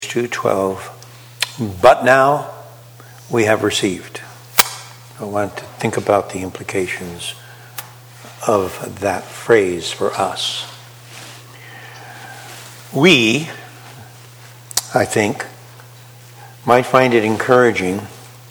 2:12. But now we have received. I want to think about the implications of that phrase for us. We, I think, might find it encouraging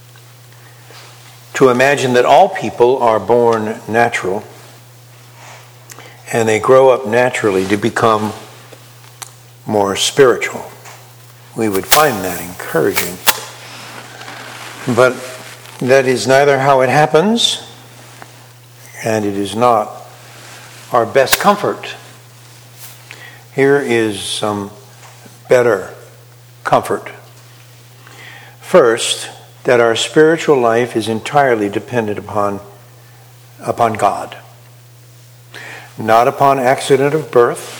to imagine that all people are born natural and they grow up naturally to become more spiritual. We would find that encouraging. But that is neither how it happens, and it is not our best comfort. Here is some better comfort. First, that our spiritual life is entirely dependent upon God. Not upon accident of birth,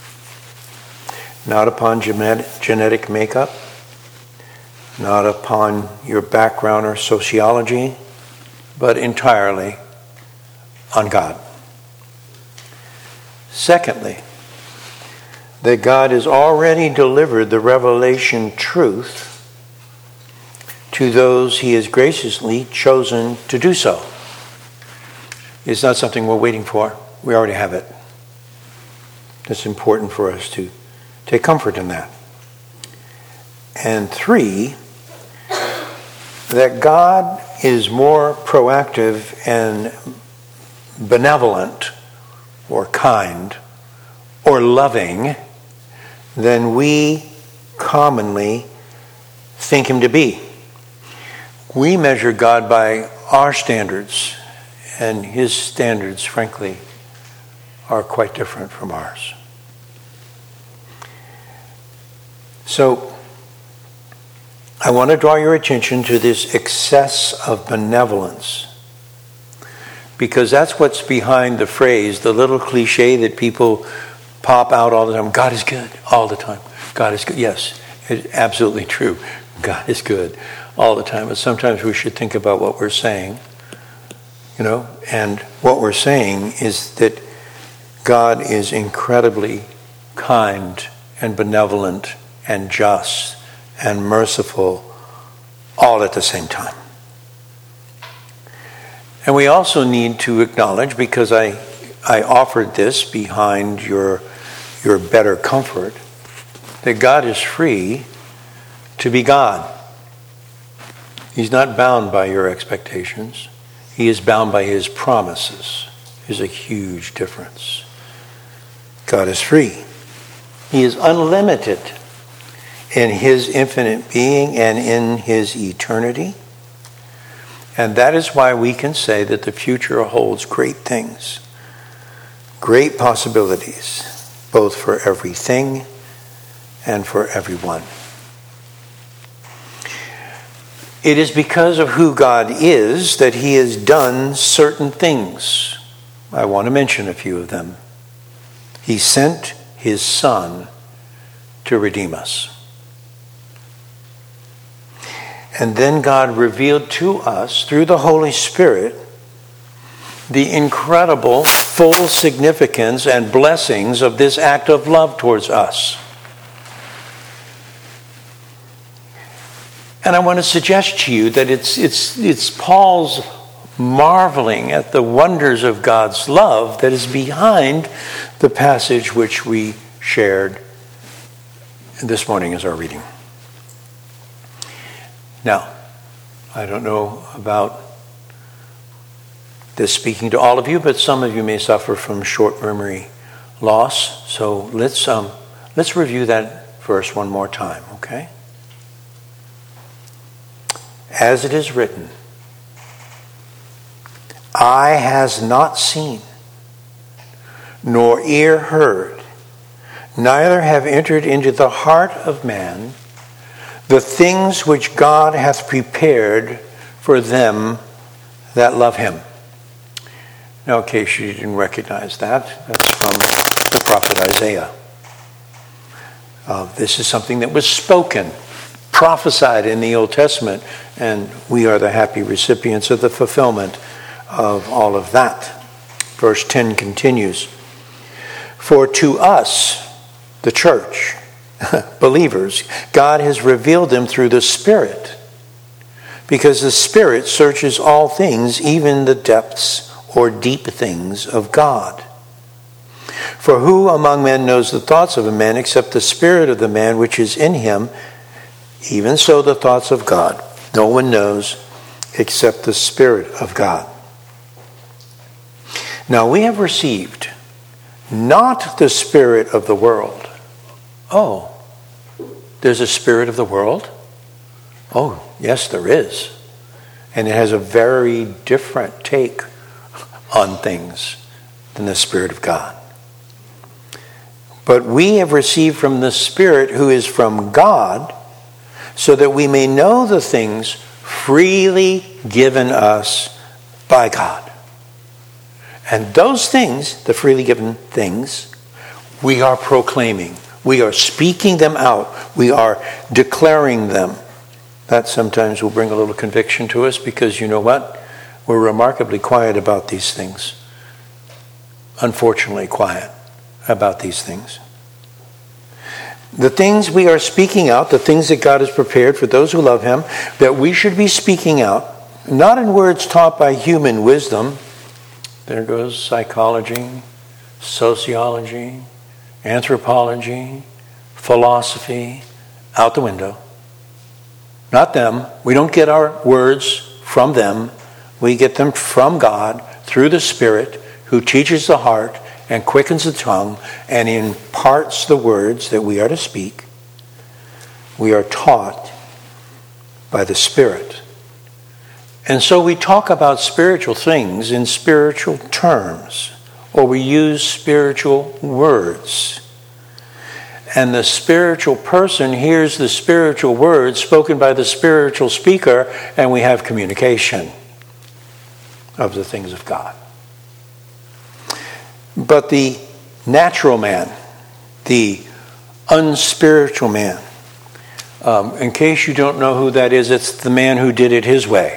not upon genetic makeup, not upon your background or sociology, but entirely on God. Secondly, that God has already delivered the revelation truth to those he has graciously chosen to do so. It's not something we're waiting for. We already have it. It's important for us to take comfort in that. And three, that God is more proactive and benevolent or kind or loving than we commonly think him to be. We measure God by our standards, and his standards, frankly, are quite different from ours. So, I want to draw your attention to this excess of benevolence, because that's what's behind the phrase, the little cliche that people pop out all the time. God is good all the time. God is good. Yes, it's absolutely true. God is good all the time. But sometimes we should think about what we're saying, and what we're saying is that God is incredibly kind and benevolent and just and merciful all at the same time. And we also need to acknowledge, because I offered this behind your better comfort, that God is free to be God. He's not bound by your expectations. He is bound by his promises. There's a huge difference. God is free. He is unlimited in his infinite being and in his eternity. And that is why we can say that the future holds great things, great possibilities, both for everything and for everyone. It is because of who God is that he has done certain things. I want to mention a few of them. He sent his Son to redeem us. And then God revealed to us, through the Holy Spirit, the incredible full significance and blessings of this act of love towards us. And I want to suggest to you that it's Paul's marveling at the wonders of God's love that is behind the passage which we shared this morning as our reading. Now, I don't know about this speaking to all of you, but some of you may suffer from short memory loss. So let's review that verse one more time, okay? As it is written, eye has not seen, nor ear heard, neither have entered into the heart of man the things which God hath prepared for them that love him. Now, in case you didn't recognize that, that's from the prophet Isaiah. This is something that was spoken, prophesied in the Old Testament, and we are the happy recipients of the fulfillment of all of that. Verse 10 continues, for to us, the church, believers, God has revealed them through the Spirit. Because the Spirit searches all things, even the depths or deep things of God. For who among men knows the thoughts of a man except the spirit of the man which is in him? Even so the thoughts of God no one knows except the Spirit of God. Now we have received not the spirit of the world. Oh, there's a spirit of the world? Oh, yes, there is. And it has a very different take on things than the Spirit of God. But we have received from the Spirit who is from God, so that we may know the things freely given us by God. And those things, the freely given things, we are proclaiming. We are speaking them out. We are declaring them. That sometimes will bring a little conviction to us, because you know what? We're remarkably quiet about these things. Unfortunately quiet about these things. The things we are speaking out, the things that God has prepared for those who love Him, that we should be speaking out, not in words taught by human wisdom. There goes psychology, sociology, anthropology, philosophy, out the window. Not them. We don't get our words from them. We get them from God through the Spirit, who teaches the heart and quickens the tongue and imparts the words that we are to speak. We are taught by the Spirit. And so we talk about spiritual things in spiritual terms, or we use spiritual words. And the spiritual person hears the spiritual words spoken by the spiritual speaker, and we have communication of the things of God. But the natural man, the unspiritual man, in case you don't know who that is, it's the man who did it his way.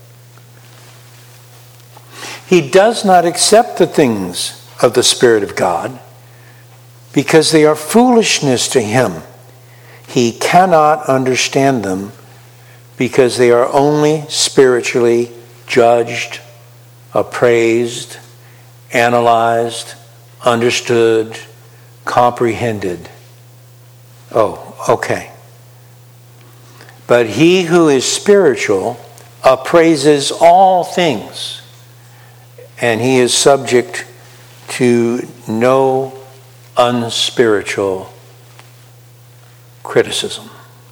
He does not accept the things of the Spirit of God because they are foolishness to him. He cannot understand them because they are only spiritually judged, appraised, analyzed, understood, comprehended. Oh, okay. But he who is spiritual appraises all things, and he is subject to no unspiritual criticism.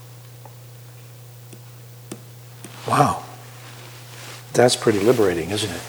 Wow. That's pretty liberating, isn't it?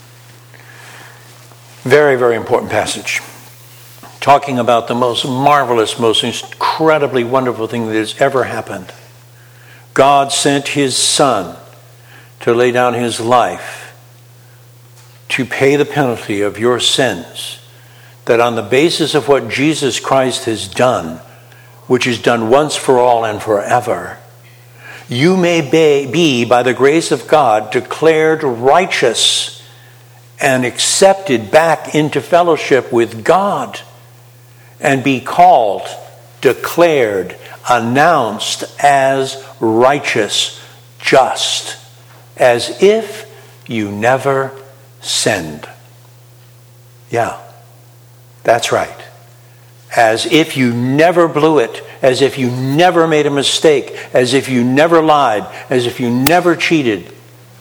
Very, very important passage. Talking about the most marvelous, most incredibly wonderful thing that has ever happened. God sent His Son to lay down His life to pay the penalty of your sins, that on the basis of what Jesus Christ has done, which is done once for all and forever, you may be, by the grace of God, declared righteous and accepted back into fellowship with God, and be called, declared, announced as righteous, just, as if you never sinned. Yeah, that's right. As if you never blew it, as if you never made a mistake, as if you never lied, as if you never cheated.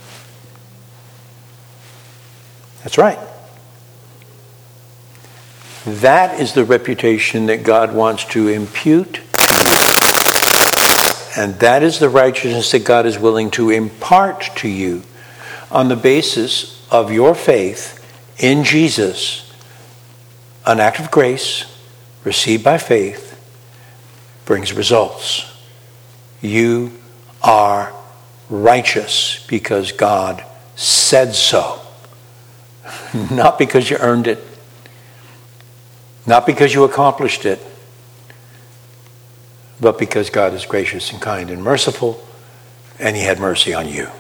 That's right. That is the reputation that God wants to impute. And that is the righteousness that God is willing to impart to you on the basis of your faith in Jesus. An act of grace received by faith brings results. You are righteous because God said so. Not because you earned it. Not because you accomplished it. But because God is gracious and kind and merciful, and He had mercy on you.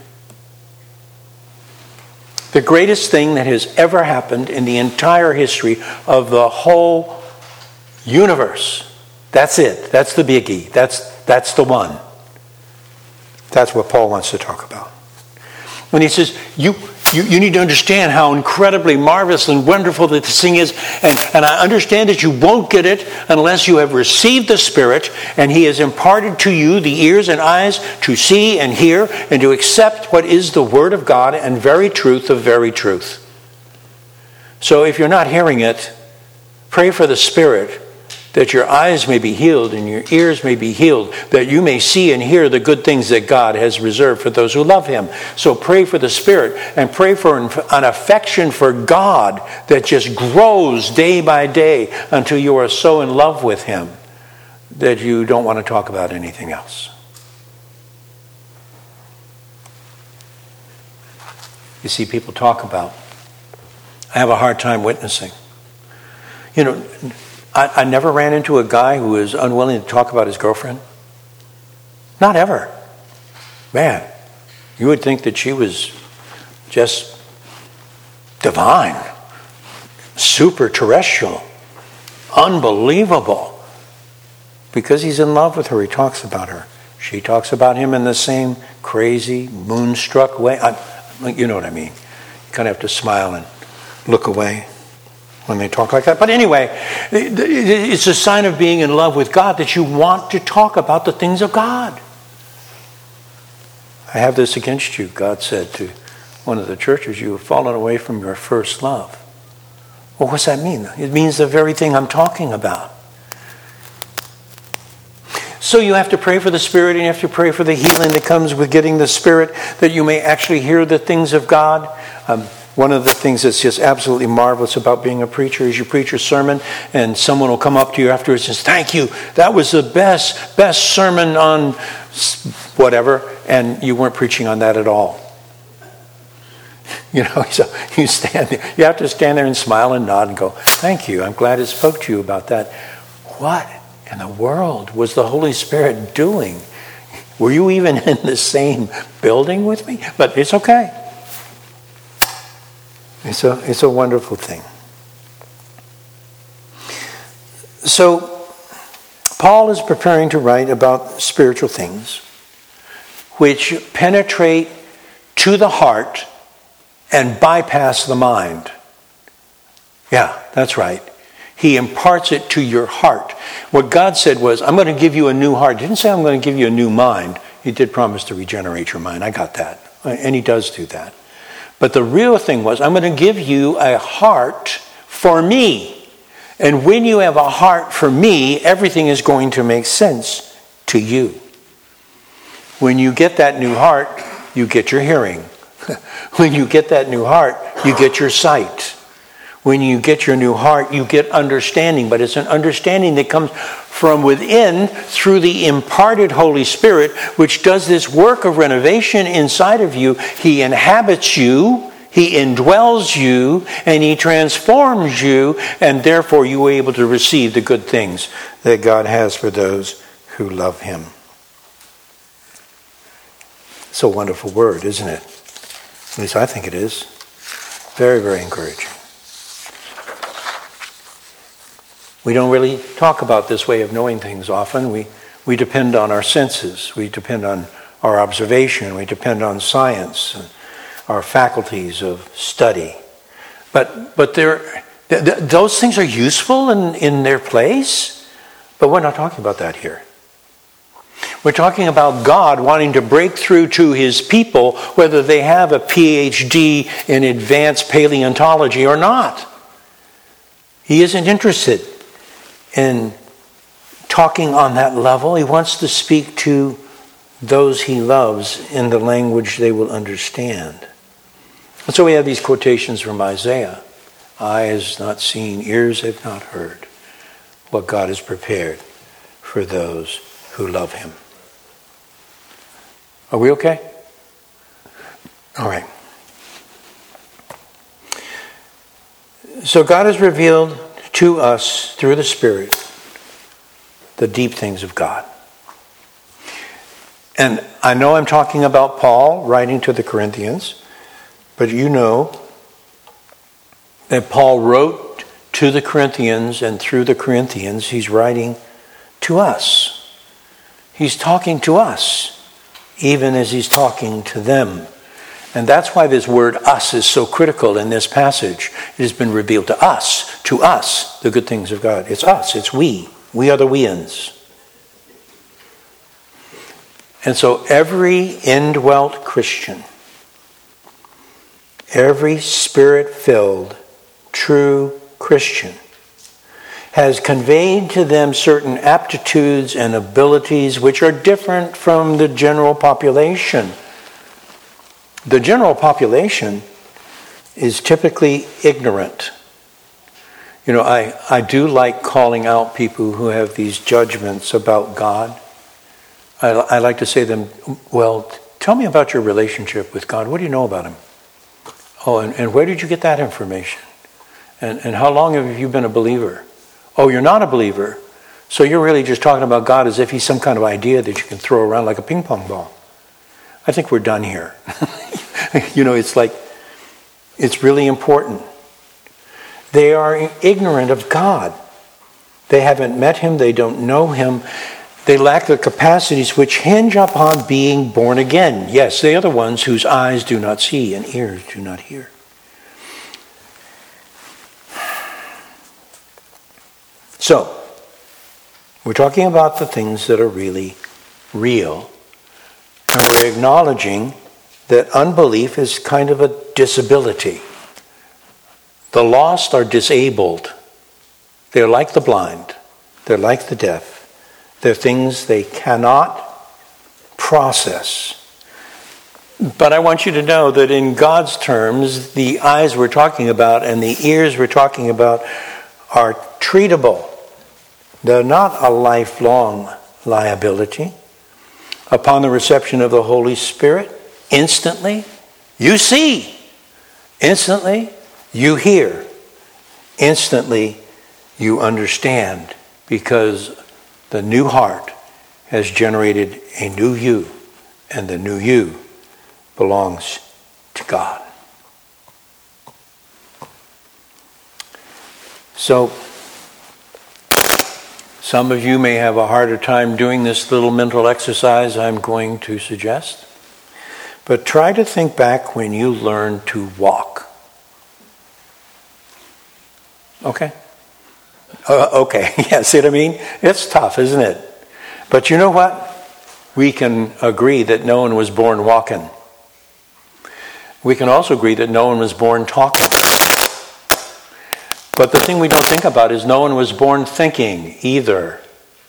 The greatest thing that has ever happened in the entire history of the whole universe That's it. That's the biggie. That's the one. That's what Paul wants to talk about. When he says, you need to understand how incredibly marvelous and wonderful this thing is, and I understand that you won't get it unless you have received the Spirit, and He has imparted to you the ears and eyes to see and hear and to accept what is the Word of God and very truth of very truth. So if you're not hearing it, pray for the Spirit, that your eyes may be healed and your ears may be healed, that you may see and hear the good things that God has reserved for those who love Him. So pray for the Spirit and pray for an affection for God that just grows day by day until you are so in love with Him that you don't want to talk about anything else. You see, people talk about, I have a hard time witnessing. You know, I never ran into a guy who was unwilling to talk about his girlfriend. Not ever. Man, you would think that she was just divine, super terrestrial, unbelievable. Because he's in love with her, he talks about her. She talks about him in the same crazy, moonstruck way. You know what I mean. You kind of have to smile and look away when they talk like that. But anyway, it's a sign of being in love with God that you want to talk about the things of God. I have this against you, God said to one of the churches, you have fallen away from your first love. Well, what's that mean? It means the very thing I'm talking about. So you have to pray for the Spirit, and you have to pray for the healing that comes with getting the Spirit, that you may actually hear the things of God. One of the things that's just absolutely marvelous about being a preacher is you preach a sermon and someone will come up to you afterwards and say, thank you, that was the best sermon on whatever, and you weren't preaching on that at all. You know, so you stand there, you have to stand there and smile and nod and go, thank you, I'm glad it spoke to you about that. What in the world was the Holy Spirit doing? Were you even in the same building with me? But it's okay. It's a wonderful thing. So, Paul is preparing to write about spiritual things which penetrate to the heart and bypass the mind. Yeah, that's right. He imparts it to your heart. What God said was, I'm going to give you a new heart. He didn't say I'm going to give you a new mind. He did promise to regenerate your mind. I got that. And He does do that. But the real thing was, I'm going to give you a heart for me. And when you have a heart for me, everything is going to make sense to you. When you get that new heart, you get your hearing. When you get that new heart, you get your sight. When you get your new heart, you get understanding. But it's an understanding that comes from within through the imparted Holy Spirit, which does this work of renovation inside of you. He inhabits you, He indwells you, and He transforms you, and therefore you are able to receive the good things that God has for those who love Him. It's a wonderful word, isn't it? At least I think it is. Very, very encouraging. We don't really talk about this way of knowing things often. We depend on our senses. We depend on our observation. We depend on science and our faculties of study. But those things are useful in their place, but we're not talking about that here. We're talking about God wanting to break through to His people, whether they have a PhD in advanced paleontology or not. He isn't interested in talking on that level. He wants to speak to those He loves in the language they will understand. And so we have these quotations from Isaiah. Eye has not seen, ears have not heard what God has prepared for those who love Him. Are we okay? All right. So God has revealed to us through the Spirit the deep things of God. And I know I'm talking about Paul writing to the Corinthians, but you know that Paul wrote to the Corinthians, and through the Corinthians he's writing to us. He's talking to us, even as he's talking to them. And that's why this word us is so critical in this passage. It has been revealed to us, the good things of God. It's us, it's we. We are the weans. And so every indwelt Christian, every spirit-filled, true Christian, has conveyed to them certain aptitudes and abilities which are different from the general population. The general population is typically ignorant. You know, I do like calling out people who have these judgments about God. I like to say to them, well, tell me about your relationship with God. What do you know about him? Oh, and where did you get that information? And how long have you been a believer? Oh, you're not a believer. So you're really just talking about God as if he's some kind of idea that you can throw around like a ping pong ball. I think we're done here. You know, it's really important. They are ignorant of God. They haven't met him. They don't know him. They lack the capacities which hinge upon being born again. Yes, they are the ones whose eyes do not see and ears do not hear. So, we're talking about the things that are really real. And we're acknowledging that unbelief is kind of a disability. The lost are disabled. They're like the blind. They're like the deaf. They're things they cannot process. But I want you to know that in God's terms, the eyes we're talking about and the ears we're talking about are treatable. They're not a lifelong liability. Upon the reception of the Holy Spirit, instantly you see. Instantly you hear. Instantly you understand, because the new heart has generated a new you, and the new you belongs to God. So, some of you may have a harder time doing this little mental exercise I'm going to suggest, but try to think back when you learned to walk. Okay? Okay, yeah, see what I mean? It's tough, isn't it? But you know what? We can agree that no one was born walking. We can also agree that no one was born talking. But the thing we don't think about is no one was born thinking either.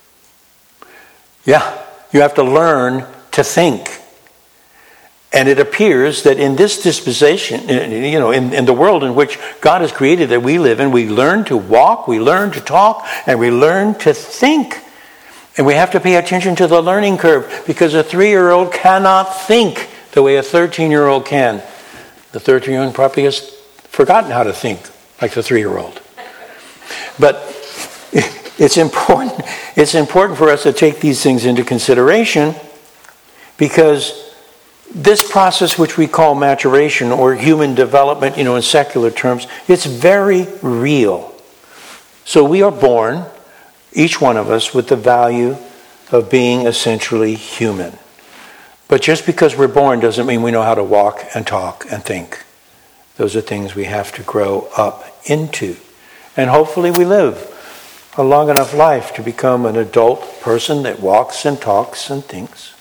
Yeah, you have to learn to think. And it appears that in this dispensation, you know, in the world in which God has created that we live in, we learn to walk, we learn to talk, and we learn to think. And we have to pay attention to the learning curve, because a 3-year-old cannot think the way a 13-year-old can. The 13-year-old probably has forgotten how to think like the 3-year-old. But it's important for us to take these things into consideration, because this process, which we call maturation or human development, you know, in secular terms, it's very real. So we are born, each one of us, with the value of being essentially human. But just because we're born doesn't mean we know how to walk and talk and think. Those are things we have to grow up into. And hopefully we live a long enough life to become an adult person that walks and talks and thinks.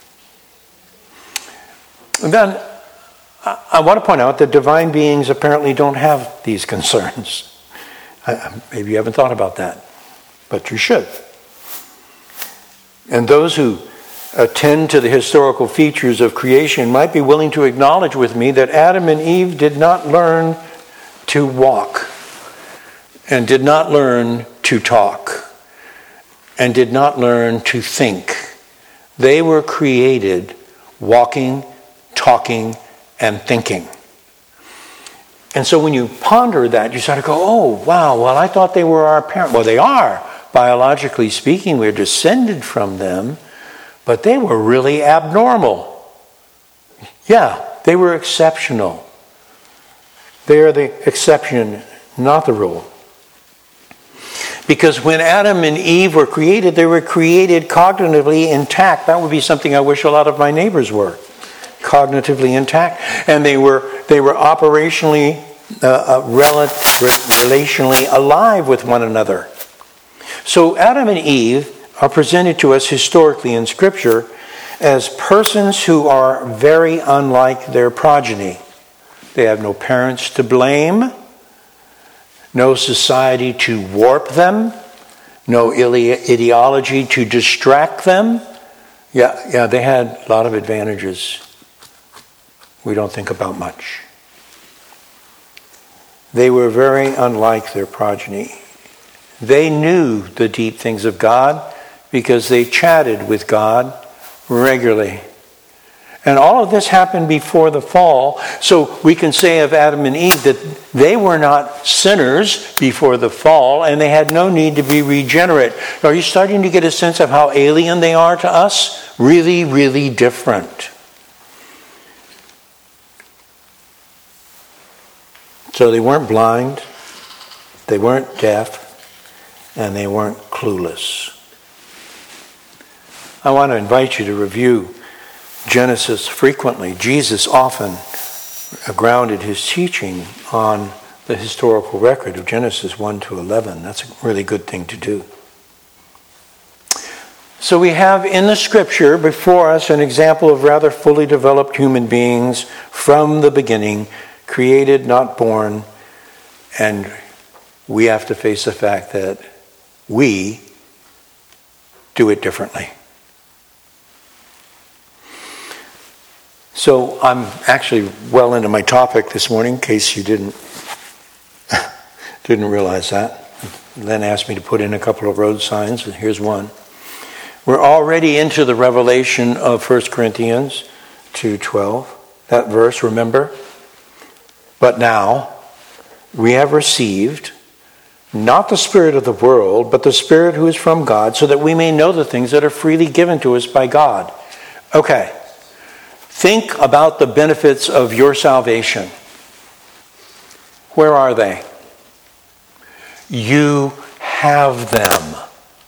And then I want to point out that divine beings apparently don't have these concerns. Maybe you haven't thought about that, but you should. And those who attend to the historical features of creation might be willing to acknowledge with me that Adam and Eve did not learn to walk, and did not learn to talk, and did not learn to think. They were created walking, talking, and thinking. And so when you ponder that, you sort of go, oh, wow, well, I thought they were our parents. Well, they are. Biologically speaking, we're descended from them, but they were really abnormal. Yeah, they were exceptional. They are the exception, not the rule. Because when Adam and Eve were created, they were created cognitively intact. That would be something I wish a lot of my neighbors were. Cognitively intact. And they were operationally, relationally alive with one another. So Adam and Eve are presented to us historically in Scripture as persons who are very unlike their progeny. They have no parents to blame, no society to warp them, no ideology to distract them. Yeah, they had a lot of advantages we don't think about much. They were very unlike their progeny. They knew the deep things of God because they chatted with God regularly. And all of this happened before the fall. So we can say of Adam and Eve that they were not sinners before the fall, and they had no need to be regenerate. Are you starting to get a sense of how alien they are to us? Really, really different. So they weren't blind, they weren't deaf, and they weren't clueless. I want to invite you to review Genesis frequently. Jesus often grounded his teaching on the historical record of Genesis 1 to 11. That's a really good thing to do. So we have in the Scripture before us an example of rather fully developed human beings from the beginning, created, not born, and we have to face the fact that we do it differently. So I'm actually well into my topic this morning, in case you didn't realize that. Len asked me to put in a couple of road signs, and here's one. We're already into the revelation of 1 Corinthians 2:12. That verse, remember? But now we have received not the spirit of the world, but the Spirit who is from God, so that we may know the things that are freely given to us by God. Okay. Think about the benefits of your salvation. Where are they? You have them.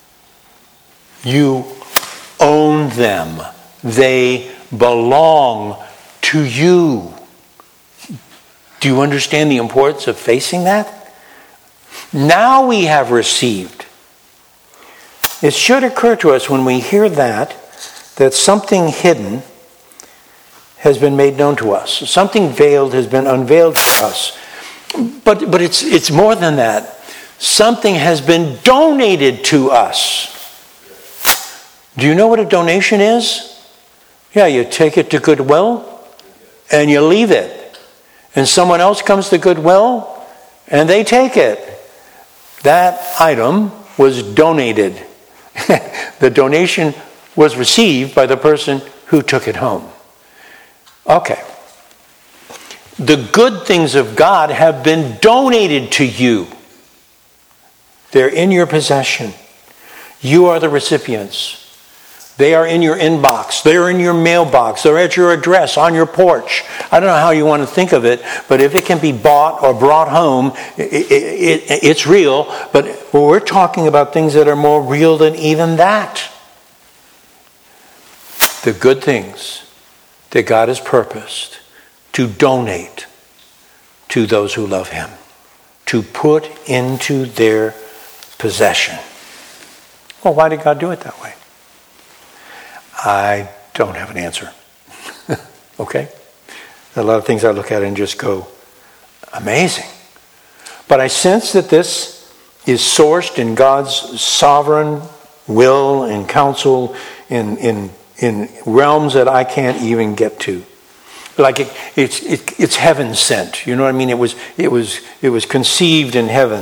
You own them. They belong to you. Do you understand the importance of facing that? Now we have received. It should occur to us when we hear that something hidden has been made known to us. Something veiled has been unveiled to us. But it's more than that. Something has been donated to us. Do you know what a donation is? Yeah, you take it to Goodwill and you leave it. And someone else comes to Goodwill and they take it. That item was donated. The donation was received by the person who took it home. Okay. The good things of God have been donated to you. They're in your possession. You are the recipients. They are in your inbox. They're in your mailbox. They're at your address, on your porch. I don't know how you want to think of it, but if it can be bought or brought home, it's real. But we're talking about things that are more real than even that. The good things that God has purposed to donate to those who love him, to put into their possession. Well, why did God do it that way? I don't have an answer. Okay? A lot of things I look at and just go, amazing. But I sense that this is sourced in God's sovereign will and counsel in realms that I can't even get to. Like it's heaven sent. You know what I mean? It was conceived in heaven.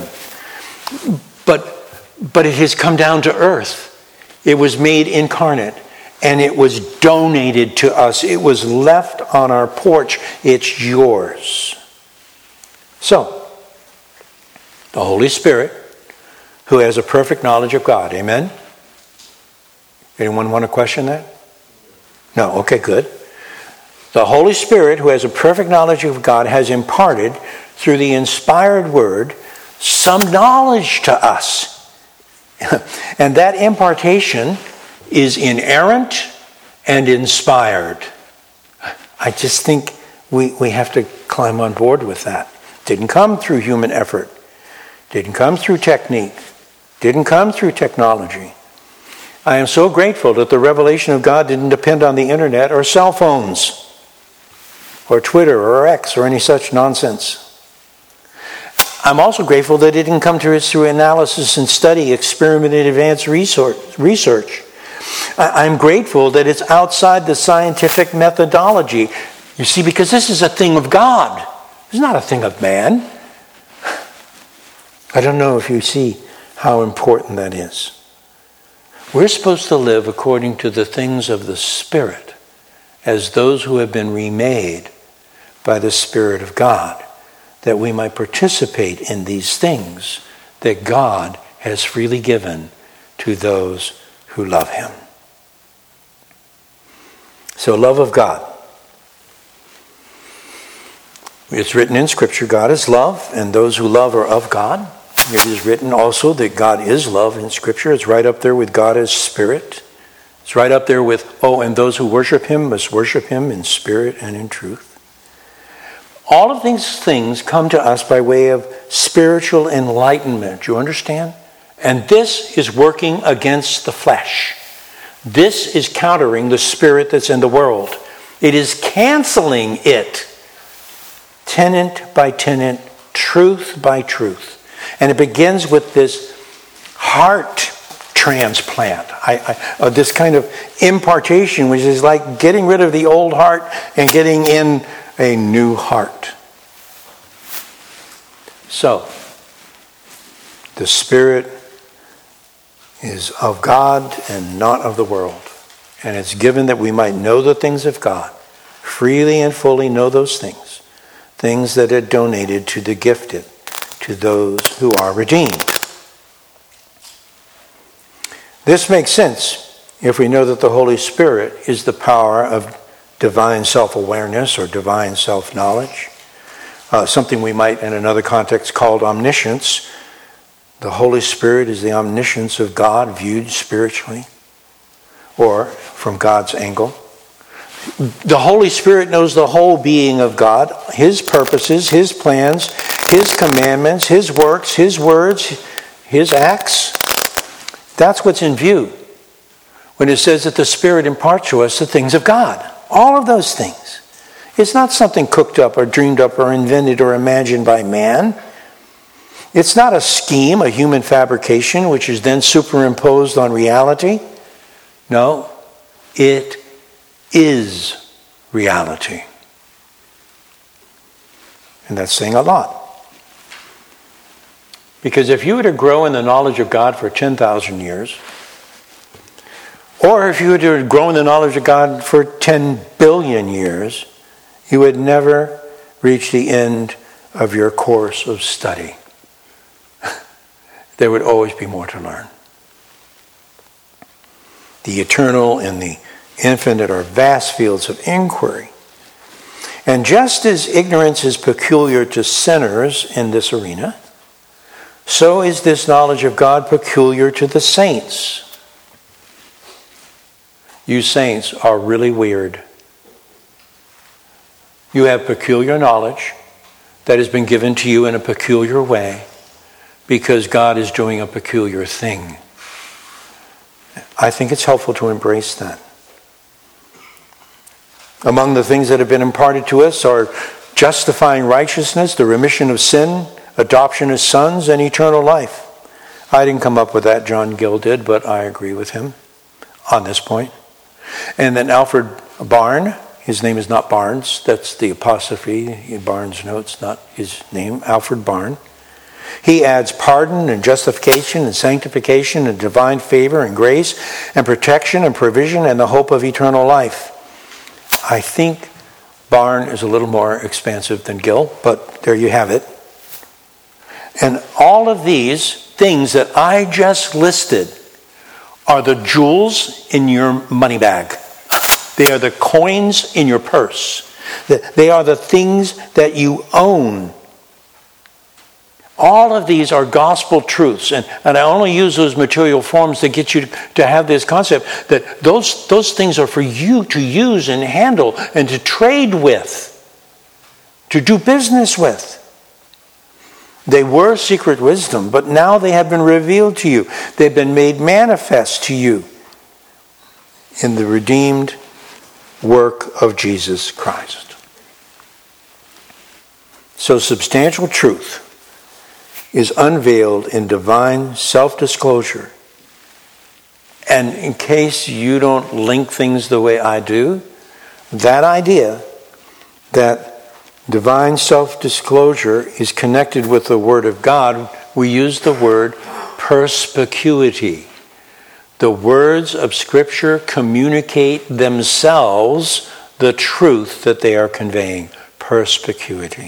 But it has come down to earth. It was made incarnate. And it was donated to us. It was left on our porch. It's yours. So, the Holy Spirit, who has a perfect knowledge of God. Amen? Anyone want to question that? No? Okay, good. The Holy Spirit, who has a perfect knowledge of God, has imparted, through the inspired word, some knowledge to us. And that impartation is inerrant and inspired. I just think we have to climb on board with that. Didn't come through human effort. Didn't come through technique. Didn't come through technology. I am so grateful that the revelation of God didn't depend on the internet or cell phones or Twitter or X or any such nonsense. I'm also grateful that it didn't come to us through analysis and study, experiment, and advanced research. I'm grateful that it's outside the scientific methodology. You see, because this is a thing of God. It's not a thing of man. I don't know if you see how important that is. We're supposed to live according to the things of the Spirit as those who have been remade by the Spirit of God, that we might participate in these things that God has freely given to those who love Him. So, love of God. It's written in Scripture, God is love, and those who love are of God. It is written also that God is love in Scripture. It's right up there with God as Spirit. It's right up there with, and those who worship Him must worship Him in spirit and in truth. All of these things come to us by way of spiritual enlightenment. Do you understand? And this is working against the flesh. This is countering the spirit that's in the world. It is canceling it. Tenet by tenet, truth by truth. And it begins with this heart transplant. This kind of impartation, which is like getting rid of the old heart and getting in a new heart. So, the Spirit is of God and not of the world. And it's given that we might know the things of God. Freely and fully know those things. Things that are donated to the gifted, to those who are redeemed. This makes sense if we know that the Holy Spirit is the power of divine self-awareness or divine self-knowledge. Something we might in another context call omniscience. The Holy Spirit is the omniscience of God viewed spiritually or from God's angle. The Holy Spirit knows the whole being of God, His purposes, His plans, His commandments, His works, His words, His acts. That's what's in view when it says that the Spirit imparts to us the things of God. All of those things. It's not something cooked up or dreamed up or invented or imagined by man. It's not a scheme, a human fabrication, which is then superimposed on reality. No, it is reality. And that's saying a lot. Because if you were to grow in the knowledge of God for 10,000 years, or if you were to grow in the knowledge of God for 10 billion years, you would never reach the end of your course of study. There would always be more to learn. The eternal and the infinite are vast fields of inquiry. And just as ignorance is peculiar to sinners in this arena, so is this knowledge of God peculiar to the saints. You saints are really weird. You have peculiar knowledge that has been given to you in a peculiar way because God is doing a peculiar thing. I think it's helpful to embrace that. Among the things that have been imparted to us are justifying righteousness, the remission of sin, adoption as sons, and eternal life. I didn't come up with that, John Gill did, but I agree with him on this point. And then Alfred Barn, his name is not Barnes, that's the apostrophe in Barnes' notes, not his name, Alfred Barn. He adds pardon and justification and sanctification and divine favor and grace and protection and provision and the hope of eternal life. I think Barn is a little more expansive than Gill, but there you have it. And all of these things that I just listed are the jewels in your money bag. They are the coins in your purse. They are the things that you own. All of these are gospel truths, and I only use those material forms to get you to have this concept that those things are for you to use and handle and to trade with, to do business with. They were secret wisdom, but now they have been revealed to you. They've been made manifest to you in the redeemed work of Jesus Christ. So substantial truth is unveiled in divine self-disclosure. And in case you don't link things the way I do, that idea that divine self-disclosure is connected with the Word of God, we use the word perspicuity. The words of Scripture communicate themselves the truth that they are conveying. Perspicuity.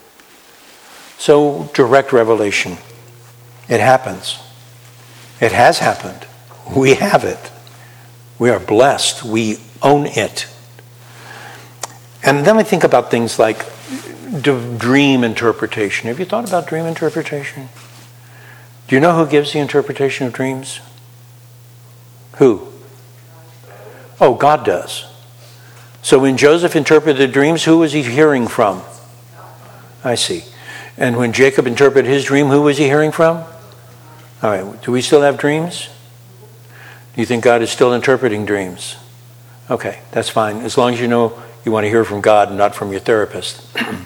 So, direct revelation. It happens. It has happened. We have it. We are blessed. We own it. And then we think about things like dream interpretation. Have you thought about dream interpretation? Do you know who gives the interpretation of dreams? Who? Oh, God does. So when Joseph interpreted dreams, who was he hearing from? I see. And when Jacob interpreted his dream, who was he hearing from? All right, do we still have dreams? Do you think God is still interpreting dreams? Okay, that's fine. As long as you know you want to hear from God and not from your therapist.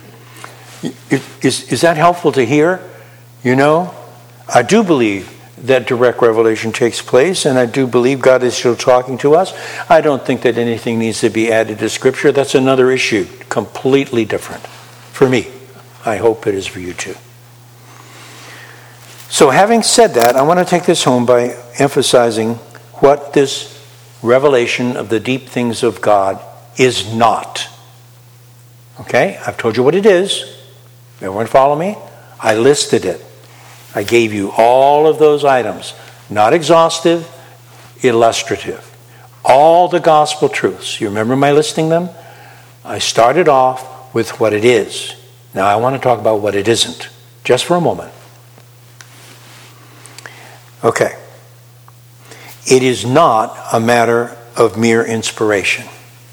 Is that helpful to hear? You know, I do believe that direct revelation takes place, and I do believe God is still talking to us. I don't think that anything needs to be added to Scripture. That's another issue, completely different for me. I hope it is for you too. So having said that, I want to take this home by emphasizing what this revelation of the deep things of God is not. Okay? I've told you what it is. Everyone follow me? I listed it. I gave you all of those items. Not exhaustive, illustrative. All the gospel truths. You remember my listing them? I started off with what it is. Now I want to talk about what it isn't. Just for a moment. Okay. It is not a matter of mere inspiration.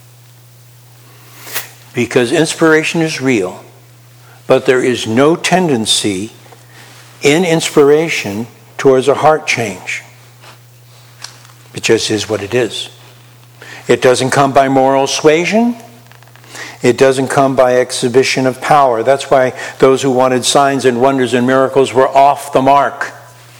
Because inspiration is real, but there is no tendency in inspiration towards a heart change. It just is what it is. It doesn't come by moral suasion. It doesn't come by exhibition of power. That's why those who wanted signs and wonders and miracles were off the mark.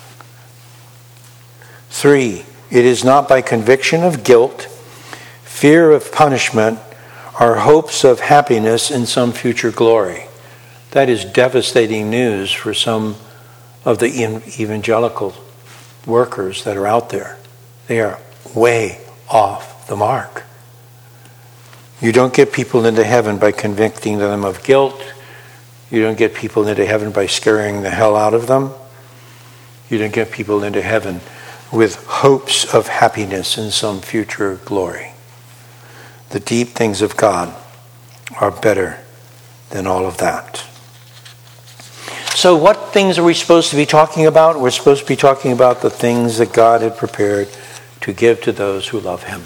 3, it is not by conviction of guilt, fear of punishment, or hopes of happiness in some future glory. That is devastating news for some of the evangelical workers that are out there. They are way off the mark. You don't get people into heaven by convicting them of guilt. You don't get people into heaven by scaring the hell out of them. You don't get people into heaven with hopes of happiness in some future glory. The deep things of God are better than all of that. So what things are we supposed to be talking about? We're supposed to be talking about the things that God had prepared to give to those who love Him.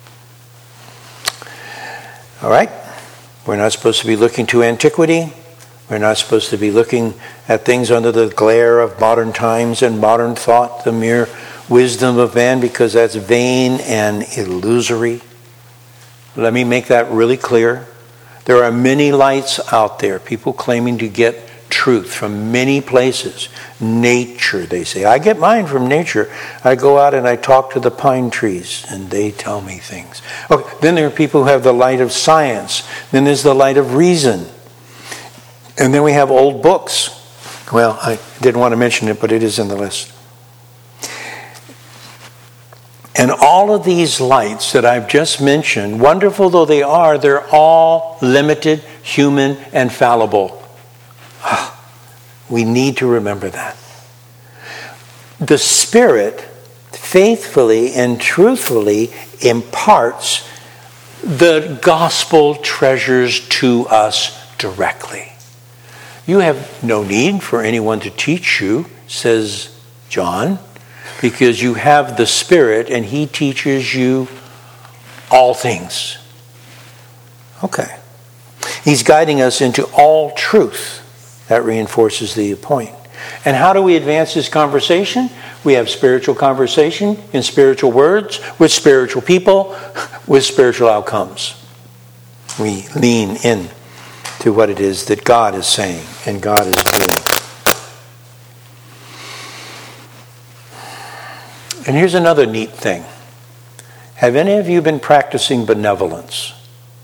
All right? We're not supposed to be looking to antiquity. We're not supposed to be looking at things under the glare of modern times and modern thought, the mere wisdom of man, because that's vain and illusory. Let me make that really clear. There are many lights out there, people claiming to get truth from many places. Nature, they say. I get mine from nature. I go out and I talk to the pine trees and they tell me things. Okay, then there are people who have the light of science. Then there's the light of reason. And then we have old books. Well, I didn't want to mention it, but it is in the list. And all of these lights that I've just mentioned, wonderful though they are, they're all limited, human, and fallible. We need to remember that. The Spirit faithfully and truthfully imparts the gospel treasures to us directly. You have no need for anyone to teach you, says John, because you have the Spirit and He teaches you all things. Okay. He's guiding us into all truth. That reinforces the point. And how do we advance this conversation? We have spiritual conversation in spiritual words, with spiritual people, with spiritual outcomes. We lean in to what it is that God is saying and God is doing. And here's another neat thing. Have any of you been practicing benevolence?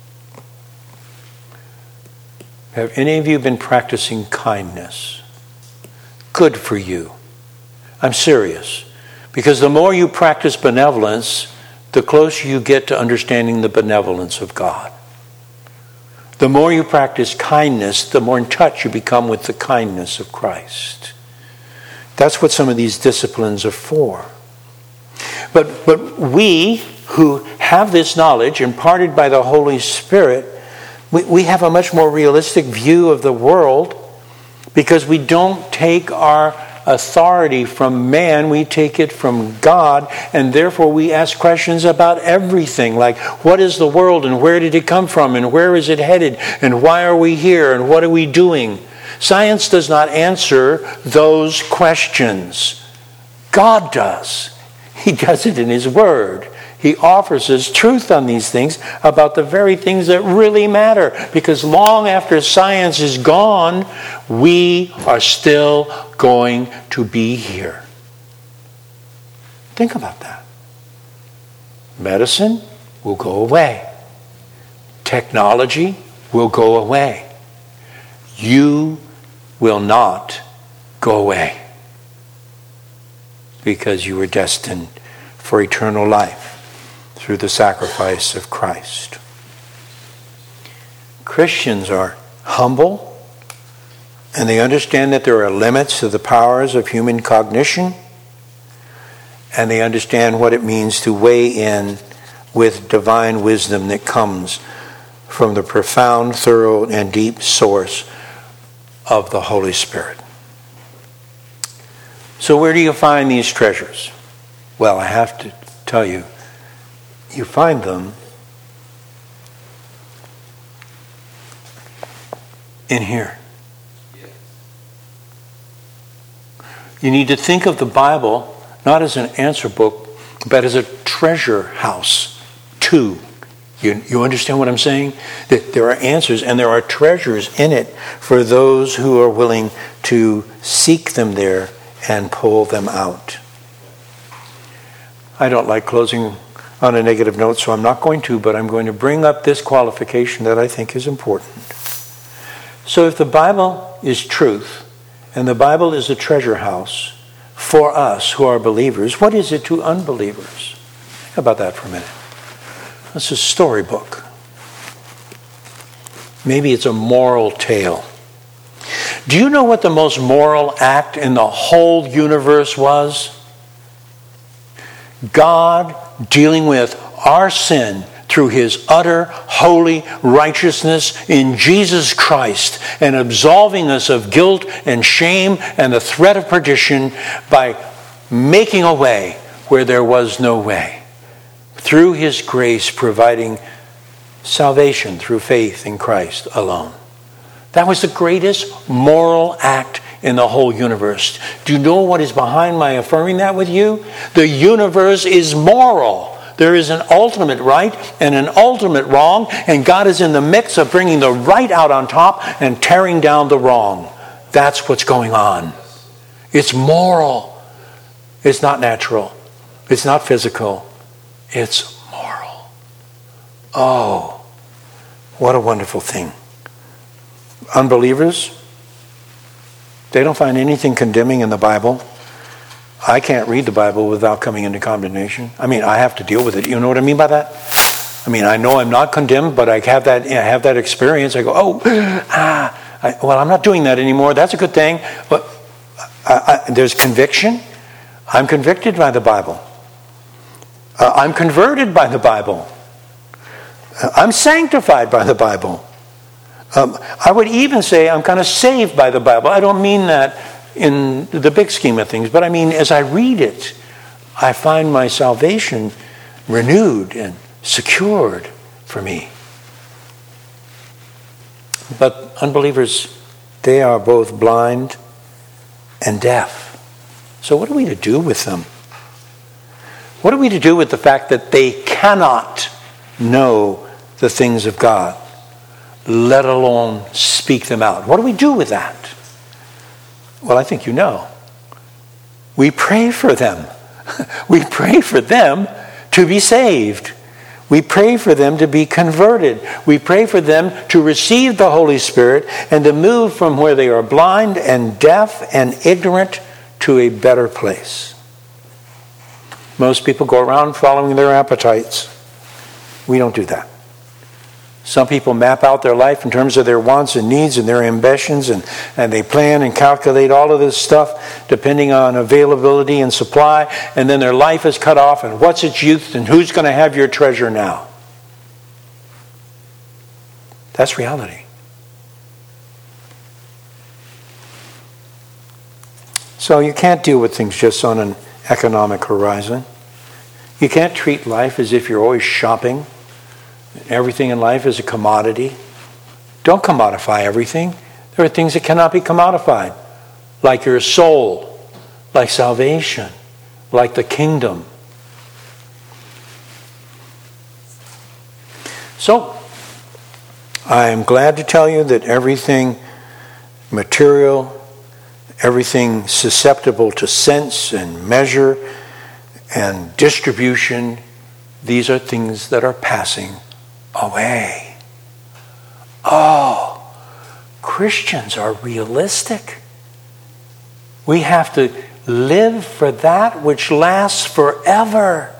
Have any of you been practicing kindness? Good for you. I'm serious. Because the more you practice benevolence, the closer you get to understanding the benevolence of God. The more you practice kindness, the more in touch you become with the kindness of Christ. That's what some of these disciplines are for. But we who have this knowledge imparted by the Holy Spirit, we have a much more realistic view of the world because we don't take our authority from man, we take it from God, and therefore we ask questions about everything, like what is the world and where did it come from and where is it headed and why are we here and what are we doing? Science does not answer those questions. God does. He does it in His Word. He offers us truth on these things about the very things that really matter. Because long after science is gone, we are still going to be here. Think about that. Medicine will go away. Technology will go away. You will not go away. Because you were destined for eternal life through the sacrifice of Christ. Christians are humble, and they understand that there are limits to the powers of human cognition, and they understand what it means to weigh in with divine wisdom that comes from the profound, thorough, and deep source of the Holy Spirit. So where do you find these treasures? Well, I have to tell you, you find them in here. You need to think of the Bible not as an answer book, but as a treasure house too. You understand what I'm saying? That there are answers and there are treasures in it for those who are willing to seek them there and pull them out. I don't like closing on a negative note, so I'm not going to, but I'm going to bring up this qualification that I think is important. So if the Bible is truth, and the Bible is a treasure house for us who are believers, what is it to unbelievers? Think about that for a minute. It's a storybook. Maybe it's a moral tale. Do you know what the most moral act in the whole universe was? God dealing with our sin through His utter, holy righteousness in Jesus Christ and absolving us of guilt and shame and the threat of perdition by making a way where there was no way. Through His grace providing salvation through faith in Christ alone. That was the greatest moral act in the whole universe. Do you know what is behind my affirming that with you? The universe is moral. There is an ultimate right and an ultimate wrong, and God is in the mix of bringing the right out on top and tearing down the wrong. That's what's going on. It's moral. It's not natural. It's not physical. It's moral. Oh, what a wonderful thing. Unbelievers, they don't find anything condemning in the Bible. I can't read the Bible without coming into condemnation. I mean, I have to deal with it. You know what I mean by that? I mean, I know I'm not condemned, but I have that experience. I go, well, I'm not doing that anymore. That's a good thing. But there's conviction. I'm convicted by the Bible. I'm converted by the Bible. I'm sanctified by the Bible. I would even say I'm kind of saved by the Bible. I don't mean that in the big scheme of things, but I mean as I read it, I find my salvation renewed and secured for me. But unbelievers, they are both blind and deaf. So what are we to do with them? What are we to do with the fact that they cannot know the things of God, let alone speak them out? What do we do with that? Well, I think you know. We pray for them. We pray for them to be saved. We pray for them to be converted. We pray for them to receive the Holy Spirit and to move from where they are blind and deaf and ignorant to a better place. Most people go around following their appetites. We don't do that. Some people map out their life in terms of their wants and needs and their ambitions, and they plan and calculate all of this stuff depending on availability and supply, and then their life is cut off, and what's its use, and who's going to have your treasure now? That's reality. So you can't deal with things just on an economic horizon. You can't treat life as if you're always shopping. Everything in life is a commodity. Don't commodify everything. There are things that cannot be commodified, like your soul, like salvation, like the kingdom. So, I am glad to tell you that everything material, everything susceptible to sense and measure and distribution, these are things that are passing away. Oh, Christians are realistic. We have to live for that which lasts forever.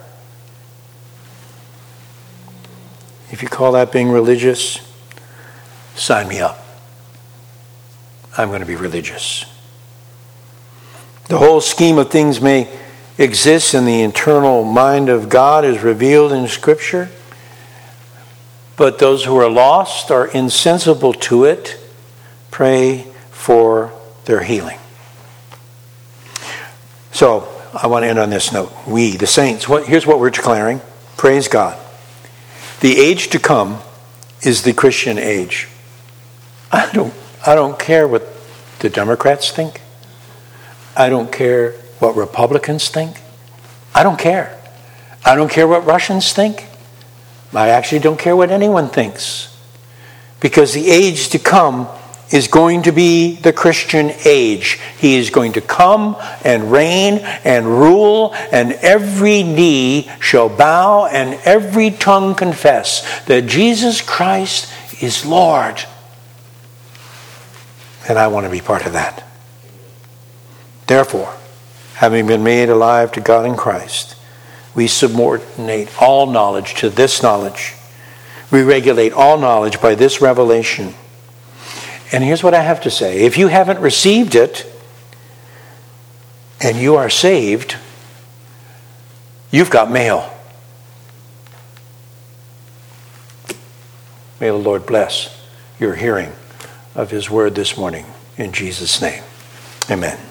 If you call that being religious, sign me up. I'm going to be religious. The whole scheme of things may exist in the internal mind of God as revealed in Scripture, but those who are lost are insensible to it. Pray for their healing. So, I want to end on this note. We, the saints, here's what we're declaring. Praise God. The age to come is the Christian age. I don't care what the Democrats think. I don't care what Republicans think. I don't care. I don't care what Russians think. I actually don't care what anyone thinks. Because the age to come is going to be the Christian age. He is going to come and reign and rule, and every knee shall bow and every tongue confess that Jesus Christ is Lord. And I want to be part of that. Therefore, having been made alive to God in Christ, we subordinate all knowledge to this knowledge. We regulate all knowledge by this revelation. And here's what I have to say. If you haven't received it, and you are saved, you've got mail. May the Lord bless your hearing of His word this morning. In Jesus' name, amen.